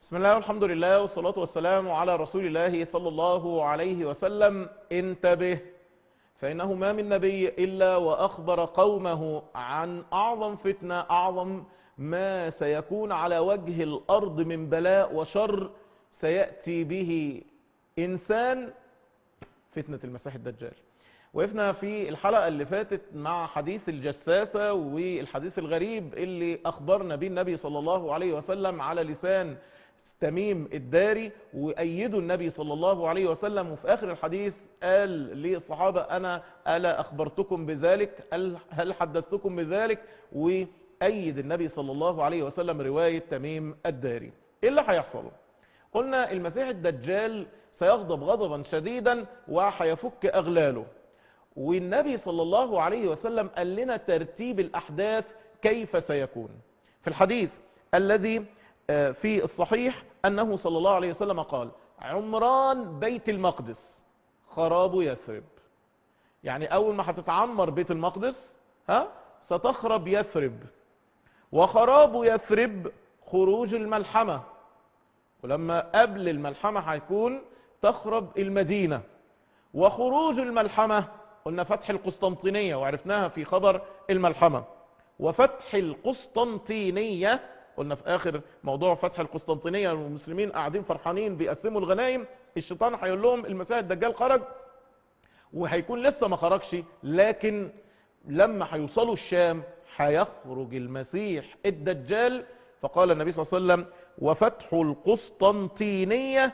بسم الله والحمد لله والصلاة والسلام على رسول الله صلى الله عليه وسلم. انتبه، فإنه ما من نبي إلا وأخبر قومه عن أعظم فتنة، أعظم ما سيكون على وجه الأرض من بلاء وشر سيأتي به إنسان، فتنة المسيح الدجال. وقفنا في الحلقة اللي فاتت مع حديث الجساسة والحديث الغريب اللي أخبرنا به النبي صلى الله عليه وسلم على لسان تميم الداري، وأيدوا النبي صلى الله عليه وسلم. وفي آخر الحديث قال للصحابة: أنا ألا أخبرتكم بذلك؟ هل حدثتكم بذلك؟ وأيد النبي صلى الله عليه وسلم رواية تميم الداري. إيه اللي هيحصل؟ قلنا المسيح الدجال سيغضب غضبا شديدا وحيفك أغلاله، والنبي صلى الله عليه وسلم قال لنا ترتيب الأحداث كيف سيكون. في الحديث الذي في الصحيح أنه صلى الله عليه وسلم قال: عمران بيت المقدس خراب يثرب. يعني أول ما هتتعمر بيت المقدس ستخرب يثرب، وخراب يثرب خروج الملحمة، ولما قبل الملحمة هيكون تخرب المدينة، وخروج الملحمة قلنا فتح القسطنطينية وعرفناها في خبر الملحمة، وفتح القسطنطينية قلنا في آخر موضوع فتح القسطنطينية والمسلمين قاعدين فرحانين بيقسموا الغنائم، الشيطان هيقول لهم المسيح الدجال خرج، وهيكون لسه ما خرجش، لكن لما هيوصلوا الشام هيخرج المسيح الدجال. فقال النبي صلى الله عليه وسلم: وفتح القسطنطينية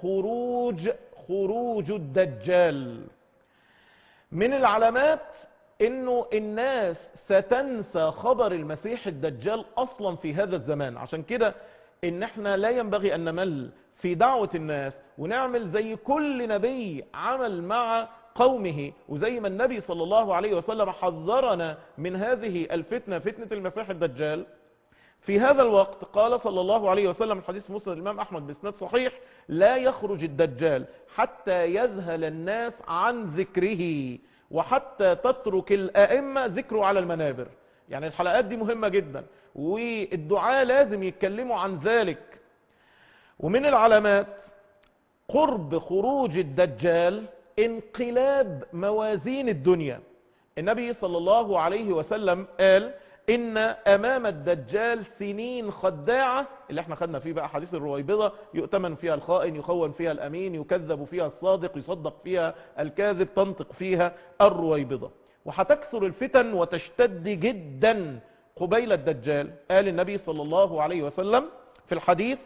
خروج الدجال. من العلامات انه الناس ستنسى خبر المسيح الدجال اصلا في هذا الزمان. عشان كده ان احنا لا ينبغي ان نمل في دعوة الناس، ونعمل زي كل نبي عمل مع قومه، وزي ما النبي صلى الله عليه وسلم حذرنا من هذه الفتنة، فتنة المسيح الدجال. في هذا الوقت قال صلى الله عليه وسلم، الحديث مسند الإمام أحمد بإسناد صحيح: لا يخرج الدجال حتى يذهل الناس عن ذكره، وحتى تترك الأئمة ذكره على المنابر. يعني الحلقات دي مهمة جدا، والدعاء لازم يتكلموا عن ذلك. ومن العلامات قرب خروج الدجال انقلاب موازين الدنيا. النبي صلى الله عليه وسلم قال: إن أمام الدجال سنين خداعة، اللي احنا خدنا فيه بقى حديث الرويبضة: يؤتمن فيها الخائن، يخون فيها الأمين، يكذب فيها الصادق، يصدق فيها الكاذب، تنطق فيها الرويبضة. وهتكثر الفتن وتشتد جدا قبيل الدجال. قال النبي صلى الله عليه وسلم في الحديث: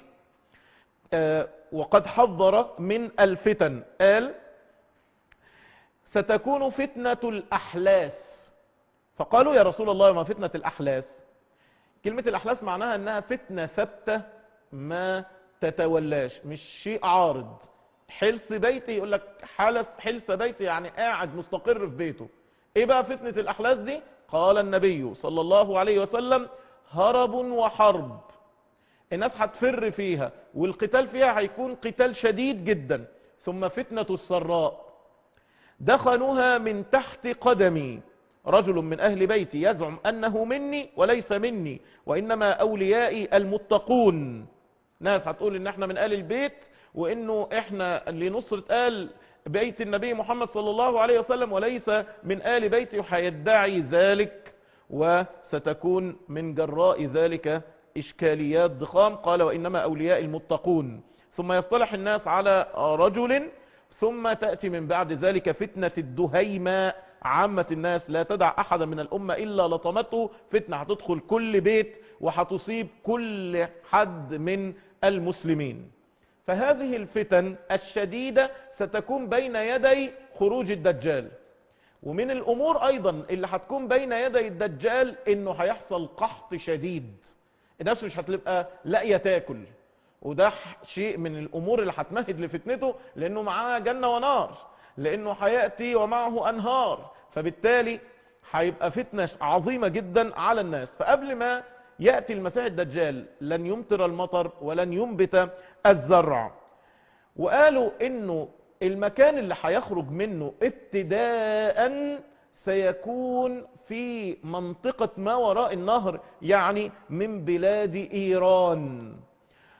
وقد حذر من الفتن، قال: ستكون فتنة الأحلاس. فقالوا: يا رسول الله ما فتنة الأحلاس؟ كلمة الأحلاس معناها أنها فتنة ثابتة ما تتولاش، مش شيء عارض. حلس بيتي، يقول لك حلس بيتي يعني قاعد مستقر في بيته. ايه بقى فتنة الأحلاس دي؟ قال النبي صلى الله عليه وسلم: هرب وحرب. الناس هتفر فيها، والقتال فيها هيكون قتال شديد جدا. ثم فتنة السراء: دخنوها من تحت قدمي، رجل من أهل بيتي يزعم أنه مني وليس مني، وإنما أوليائي المتقون. ناس هتقول إن احنا من آل البيت، وإنه احنا لنصرة آل بيت النبي محمد صلى الله عليه وسلم، وليس من آل بيتي، وهيدعي ذلك، وستكون من جراء ذلك إشكاليات ضخام. قال: وإنما أوليائي المتقون. ثم يصطلح الناس على رجل، ثم تأتي من بعد ذلك فتنة الدهيماء. عامة الناس لا تدع أحدا من الأمة إلا لطمته فتنة، هتدخل كل بيت وهتصيب كل حد من المسلمين. فهذه الفتن الشديدة ستكون بين يدي خروج الدجال. ومن الأمور أيضا اللي هتكون بين يدي الدجال إنه هيحصل قحط شديد، الناس مش هتبقى لاقية تاكل، وده شيء من الأمور اللي هتمهد لفتنته، لأنه معاه جنة ونار، لأنه هيأتي ومعه أنهار، فبالتالي هيبقى فتنة عظيمة جدا على الناس. فقبل ما يأتي المسيح الدجال لن يمطر المطر ولن ينبت الزرع. وقالوا إنه المكان اللي هيخرج منه ابتداء سيكون في منطقة ما وراء النهر، يعني من بلاد إيران.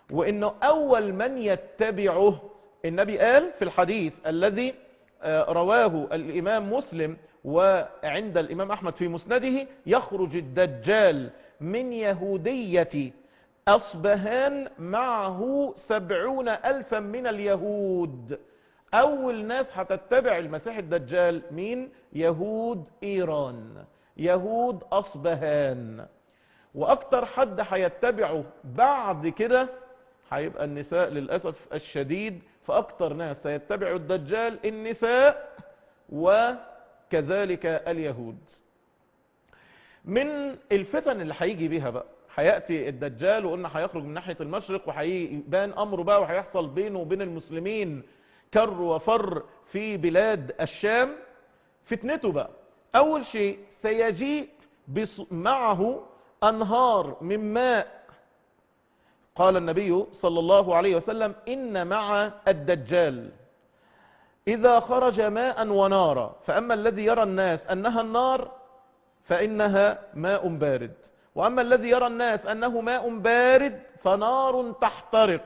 وانه اول من يتبعه النبي قال في الحديث الذي رواه الامام مسلم وعند الامام احمد في مسنده: يخرج الدجال من يهودية اصبهان معه 70,000 من اليهود. اول ناس هتتبع المسيح الدجال مين؟ يهود ايران، يهود اصبهان. واكتر حد هيتبعه بعد كده هيبقى النساء للأسف الشديد. فاكتر ناس سيتبعوا الدجال النساء وكذلك اليهود. من الفتن اللي هيجي بيها بقى، هيأتي الدجال وقلنا هيخرج من ناحية المشرق وهيبان امره بقى، وهيحصل بينه وبين المسلمين كر وفر في بلاد الشام. فتنته بقى اول شيء سيجيء معه انهار من ماء. قال النبي صلى الله عليه وسلم: ان مع الدجال اذا خرج ماء ونارا، فاما الذي يرى الناس انها النار فانها ماء بارد، واما الذي يرى الناس انه ماء بارد فنار تحترق.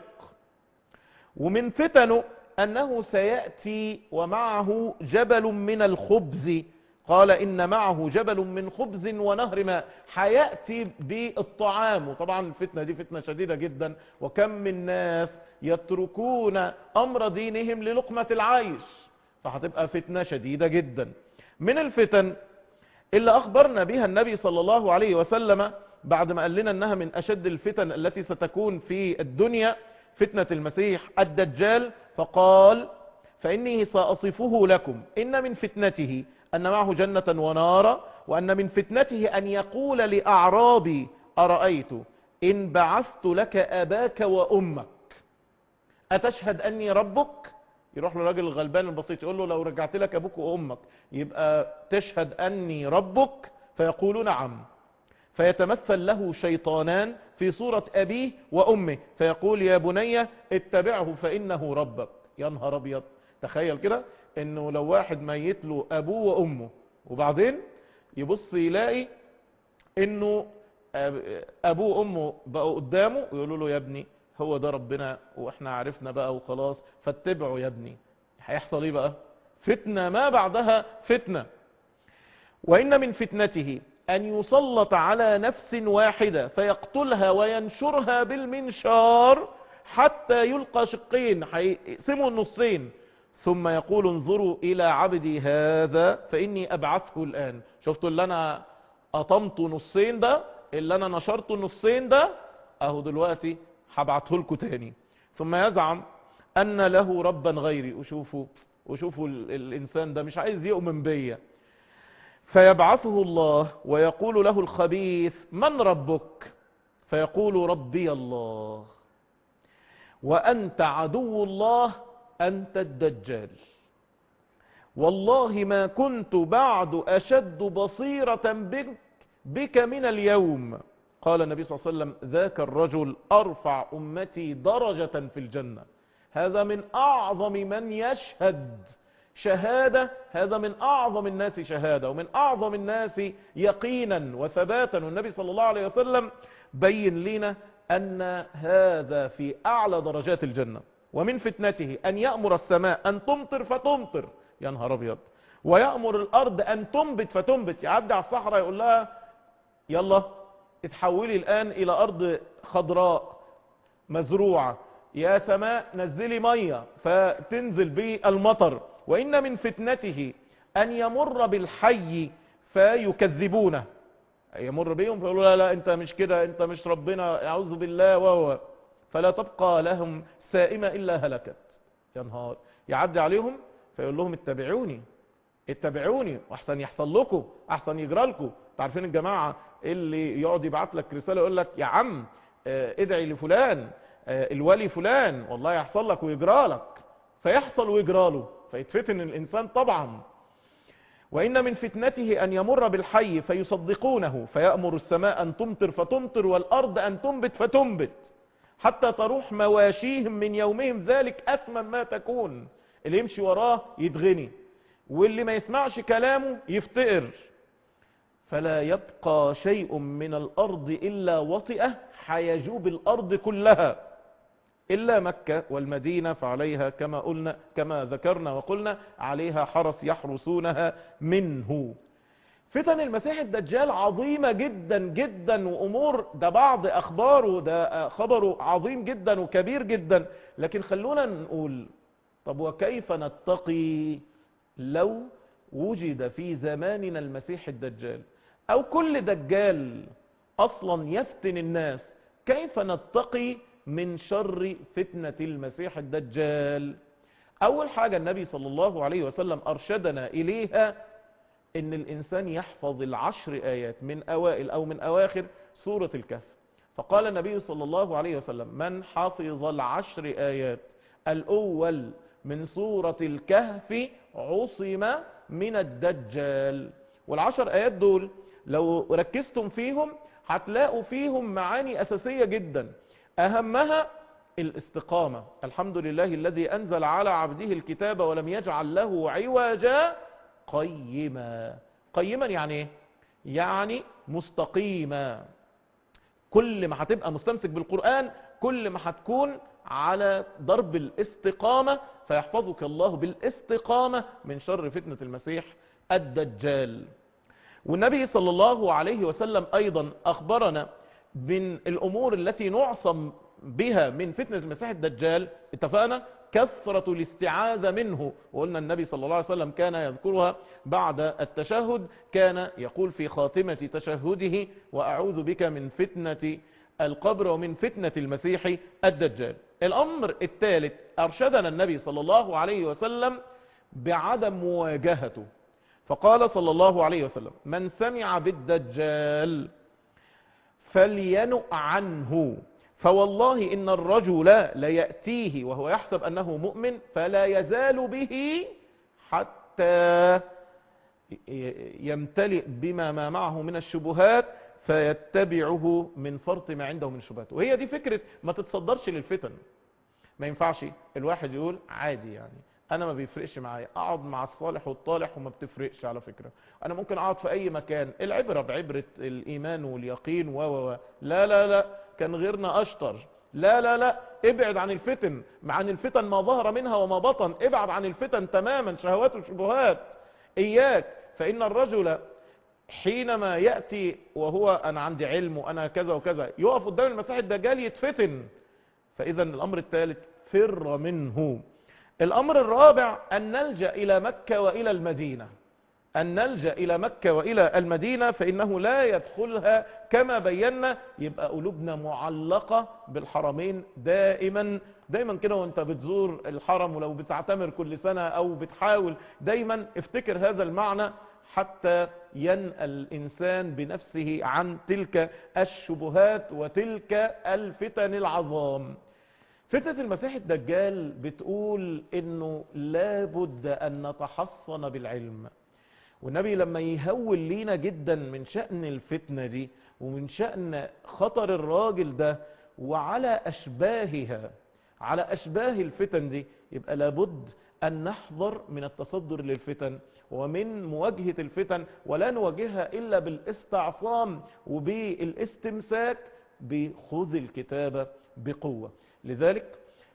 ومن فتنه انه سيأتي ومعه جبل من الخبز. قال ان معه جبل من خبز ونهر ماء. هيأتي بالطعام. وطبعا الفتنة دي فتنة شديدة جدا، وكم من ناس يتركون امر دينهم للقمة العيش، فهتبقى فتنة شديدة جدا. من الفتن اللي اخبرنا بها النبي صلى الله عليه وسلم بعد ما قال لنا انها من اشد الفتن التي ستكون في الدنيا فتنة المسيح الدجال، فقال: فاني ساصفه لكم، ان من فتنته ان معه جنة ونارا، وان من فتنته ان يقول لاعرابي: ارايت ان بعثت لك اباك وامك اتشهد اني ربك؟ يروح له راجل الغلبان البسيط يقول له: لو رجعت لك ابوك وامك يبقى تشهد اني ربك؟ فيقول: نعم. فيتمثل له شيطانان في صورة ابيه وامه، فيقول: يا بني اتبعه فانه ربك. يا نهار ابيض! تخيل كده انه لو واحد ميت له ابوه وامه، وبعدين يبص يلاقي انه ابوه وامه بقوا قدامه ويقولوا له: يا ابني هو ده ربنا واحنا عرفنا بقى وخلاص، فاتبعوا يا ابني. هيحصل ايه بقى؟ فتنة ما بعدها فتنة. وان من فتنته ان يسلط على نفس واحدة فيقتلها وينشرها بالمنشار حتى يلقى شقين، هيقسموا النصين، ثم يقول: انظروا الى عبدي هذا فاني ابعثه الان. شفتوا اللي انا قطمته نصين ده، اللي انا نشرته نصين ده، اهو دلوقتي هبعته لكم تاني. ثم يزعم ان له ربا غيري. وشوفوا الانسان ده مش عايز يؤمن بيا. فيبعثه الله ويقول له الخبيث: من ربك؟ فيقول: ربي الله، وأنت عدو الله، أنت الدجال، والله ما كنت بعد أشد بصيرة بك من اليوم. قال النبي صلى الله عليه وسلم: ذاك الرجل أرفع أمتي درجة في الجنة. هذا من أعظم من يشهد شهادة، هذا من أعظم الناس شهادة ومن أعظم الناس يقينا وثباتا. والنبي صلى الله عليه وسلم بين لنا أن هذا في أعلى درجات الجنة. ومن فتنته أن يأمر السماء أن تمطر فتمطر، يا نهار أبيض، ويأمر الأرض أن تنبت فتنبت. يعدي على الصحراء يقول لها: يلا اتحولي الآن إلى أرض خضراء مزروعة، يا سماء نزلي مية فتنزل بالمطر. وإن من فتنته أن يمر بالحي فيكذبونه، يمر بيهم فيقولوا: لا لا، انت مش كده، انت مش ربنا، اعوذ بالله، وهو فلا تبقى لهم سائمة الا هلكت. يا نهار! يعدي عليهم فيقول لهم: اتبعوني اتبعوني، واحسن يحصل لكم، احسن يجرى لكم. تعرفين الجماعة اللي يقعد يبعت لك رسالة يقول لك: يا عم ادعي لفلان، الولي فلان، والله يحصل لك ويجرى لك. فيحصل ويجرى له، فيتفتن الانسان طبعا. وإن من فتنته أن يمر بالحي فيصدقونه، فيأمر السماء أن تمطر فتمطر والأرض أن تنبت فتنبت، حتى تروح مواشيهم من يومهم ذلك أثمن ما تكون. اللي يمشي وراه يتغني، واللي ما يسمعش كلامه يفتقر. فلا يبقى شيء من الأرض إلا وطئه، حيجوب الأرض كلها. إلا مكة والمدينة فعليها كما ذكرنا وقلنا عليها حرس يحرسونها منه. فتن المسيح الدجال عظيمة جدا جدا، وأمور ده بعض أخباره ده خبره عظيم جدا وكبير جدا. لكن خلونا نقول طب وكيف نتقي لو وجد في زماننا المسيح الدجال أو كل دجال أصلا يفتن الناس؟ كيف نتقي من شر فتنة المسيح الدجال؟ أول حاجة النبي صلى الله عليه وسلم أرشدنا إليها ان الانسان يحفظ العشر ايات من اوائل او من اواخر سورة الكهف. فقال النبي صلى الله عليه وسلم من حفظ العشر ايات الاول من سورة الكهف عصم من الدجال. والعشر ايات دول لو ركزتم فيهم هتلاقوا فيهم معاني اساسية جدا، اهمها الاستقامة. الحمد لله الذي انزل على عبده الكتاب ولم يجعل له عوجا قيما. قيما يعني ايه؟ يعني مستقيما. كل ما هتبقى مستمسك بالقرآن كل ما هتكون على ضرب الاستقامة، فيحفظك الله بالاستقامة من شر فتنة المسيح الدجال. والنبي صلى الله عليه وسلم ايضا اخبرنا من الامور التي نعصم بها من فتنة المسيح الدجال. اتفقنا كثرة الاستعاذة منه، وقلنا النبي صلى الله عليه وسلم كان يذكرها بعد التشهد، كان يقول في خاتمة تشهده وأعوذ بك من فتنة القبر ومن فتنة المسيح الدجال. الأمر الثالث أرشدنا النبي صلى الله عليه وسلم بعدم مواجهته، فقال صلى الله عليه وسلم من سمع بالدجال فلينؤ عنه، فوالله إن الرجل ليأتيه وهو يحسب أنه مؤمن فلا يزال به حتى يمتلئ بما ما معه من الشبهات فيتبعه من فرط ما عنده من شبهات. وهي دي فكرة ما تتصدرش للفتن. ما ينفعش الواحد يقول عادي يعني انا ما بيفرقش معايا، اقعد مع الصالح والطالح وما بتفرقش على فكرة، انا ممكن اقعد في اي مكان، العبرة بعبرة الايمان واليقين لا لا لا، كان غيرنا اشطر، لا لا لا، ابعد عن الفتن، عن الفتن ما ظهر منها وما بطن، ابعد عن الفتن تماما، شهوات وشبهات اياك. فان الرجل حينما يأتي وهو انا عندي علم وانا كذا وكذا، يقف قدام المسيح الدجال يتفتن. فاذا الامر الثالث فر منه. الامر الرابع ان نلجأ الى مكة والى المدينة، ان نلجأ الى مكة والى المدينة، فانه لا يدخلها كما بينا. يبقى قلوبنا معلقة بالحرمين دائما دايما كده، وانت بتزور الحرم ولو بتعتمر كل سنة او بتحاول دايما افتكر هذا المعنى حتى ينأى الانسان بنفسه عن تلك الشبهات وتلك الفتن العظام. فتنة المسيح الدجال بتقول انه لابد ان نتحصن بالعلم. والنبي لما يهول لينا جدا من شأن الفتنة دي ومن شأن خطر الراجل ده وعلى أشباهها، على أشباه الفتن دي، يبقى لابد أن نحذر من التصدر للفتن ومن مواجهة الفتن، ولا نواجهها إلا بالاستعصام وبالاستمساك بخذ الكتاب بقوة. لذلك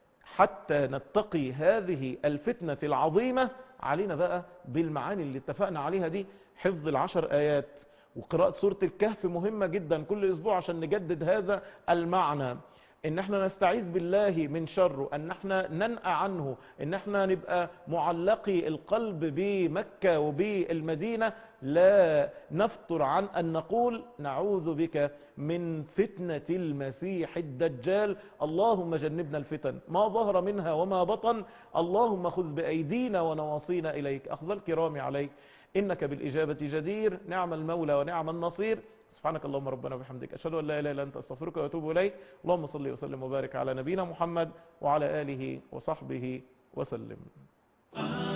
حتى نتقي هذه الفتنة العظيمة علينا بقى بالمعاني اللي اتفقنا عليها دي، حفظ العشر آيات وقراءة سورة الكهف مهمة جدا كل أسبوع عشان نجدد هذا المعنى، ان احنا نستعيذ بالله من شره، ان احنا ننأى عنه، ان احنا نبقى معلقي القلب بمكة وبالمدينة، لا نفتر عن ان نقول نعوذ بك من فتنة المسيح الدجال. اللهم جنبنا الفتن ما ظهر منها وما بطن، اللهم خذ بأيدينا ونواصينا إليك، أخذ الكرام عليك، إنك بالإجابة جدير، نعم المولى ونعم النصير. سبحانك اللهم ربنا وبحمدك، أشهد أن لا إله إلا أنت، أستغفرك وأتوب إليك. اللهم صل وسلم وبارك على نبينا محمد وعلى آله وصحبه وسلم.